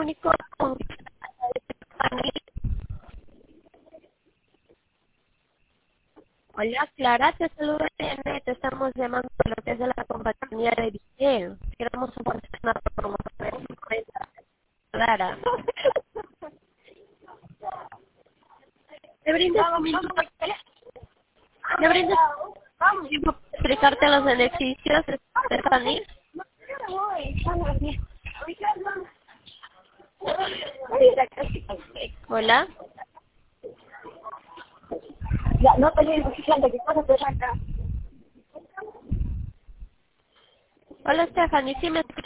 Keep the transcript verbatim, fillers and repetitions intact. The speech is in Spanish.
comunico con Stephanie. Hola Clara, te saludo N, te estamos llamando por lo que es de la compañía de Vigel. Queremos ofrecer una promoción en cuenta. Clara. ¿Te brindas un minuto? ¿Me brindas un tiempo para explicarte los beneficios, Stephanie? Hola. Ya, no te digo, ¿qué pasa te saca? Hola Stephanie, ¿sí me escuchas?